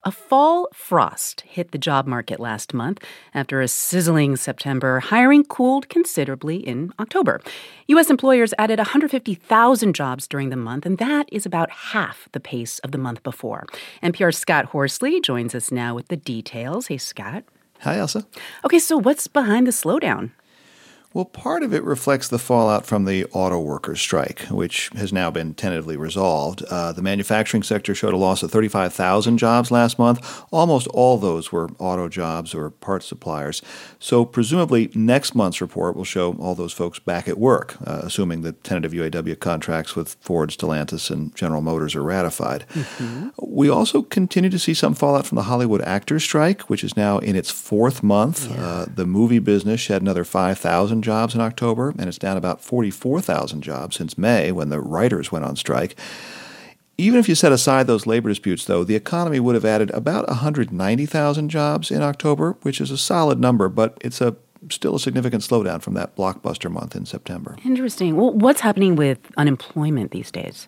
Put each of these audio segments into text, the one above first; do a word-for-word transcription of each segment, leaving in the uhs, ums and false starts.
A fall frost hit the job market last month. After a sizzling September, hiring cooled considerably in October. U S employers added one hundred fifty thousand jobs during the month, and that is about half the pace of the month before. N P R's Scott Horsley joins us now with the details. Hey, Scott. Hi, Elsa. Okay, so what's behind the slowdown? Well, part of it reflects the fallout from the auto workers' strike, which has now been tentatively resolved. Uh, the manufacturing sector showed a loss of thirty-five thousand jobs last month. Almost all those were auto jobs or parts suppliers. So presumably next month's report will show all those folks back at work, uh, assuming the tentative U A W contracts with Ford, Stellantis, and General Motors are ratified. Mm-hmm. We also continue to see some fallout from the Hollywood actors' strike, which is now in its fourth month. Yeah. Uh, the movie business shed another five thousand jobs in October, and it's down about forty-four thousand jobs since May when the writers went on strike. Even if you set aside those labor disputes, though, the economy would have added about one hundred ninety thousand jobs in October, which is a solid number, but it's a still a significant slowdown from that blockbuster month in September. Interesting. Well, what's happening with unemployment these days?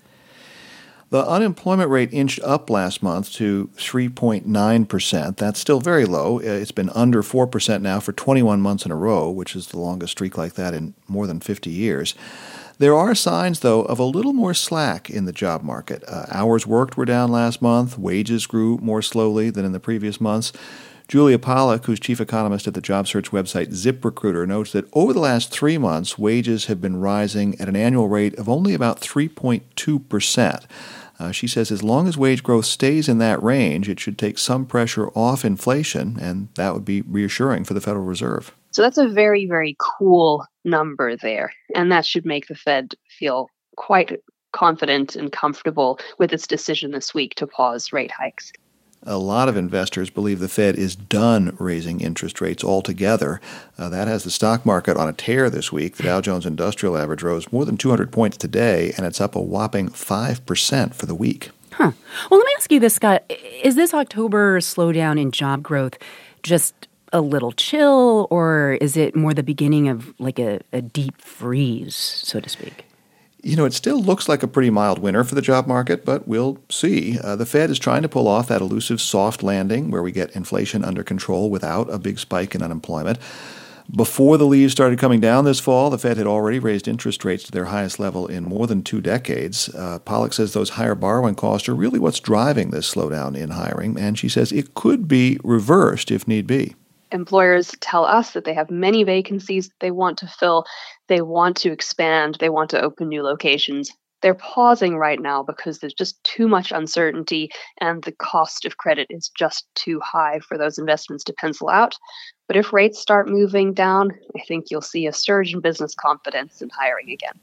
The unemployment rate inched up last month to three point nine percent. That's still very low. It's been under four percent now for twenty-one months in a row, which is the longest streak like that in more than fifty years. There are signs, though, of a little more slack in the job market. Uh, hours worked were down last month. Wages grew more slowly than in the previous months. Julia Pollack, who's chief economist at the job search website ZipRecruiter, notes that over the last three months, wages have been rising at an annual rate of only about three point two percent. Uh, she says as long as wage growth stays in that range, it should take some pressure off inflation, and that would be reassuring for the Federal Reserve. So that's a very, very cool number there, and that should make the Fed feel quite confident and comfortable with its decision this week to pause rate hikes. A lot of investors believe the Fed is done raising interest rates altogether. Uh, that has the stock market on a tear this week. The Dow Jones Industrial Average rose more than two hundred points today, and it's up a whopping five percent for the week. Huh. Well, let me ask you this, Scott. Is this October slowdown in job growth just a little chill, or is it more the beginning of like a, a deep freeze, so to speak? You know, it still looks like a pretty mild winter for the job market, but we'll see. Uh, the Fed is trying to pull off that elusive soft landing where we get inflation under control without a big spike in unemployment. Before the leaves started coming down this fall, the Fed had already raised interest rates to their highest level in more than two decades. Uh, Pollack says those higher borrowing costs are really what's driving this slowdown in hiring, and she says it could be reversed if need be. Employers tell us that they have many vacancies they want to fill, they want to expand, they want to open new locations. They're pausing right now because there's just too much uncertainty and the cost of credit is just too high for those investments to pencil out. But if rates start moving down, I think you'll see a surge in business confidence and hiring again.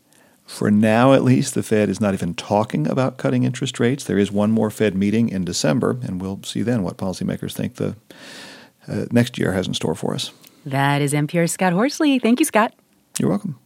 For now, at least, the Fed is not even talking about cutting interest rates. There is one more Fed meeting in December, and we'll see then what policymakers think the Uh, next year has in store for us. That is N P R's Scott Horsley. Thank you, Scott. You're welcome.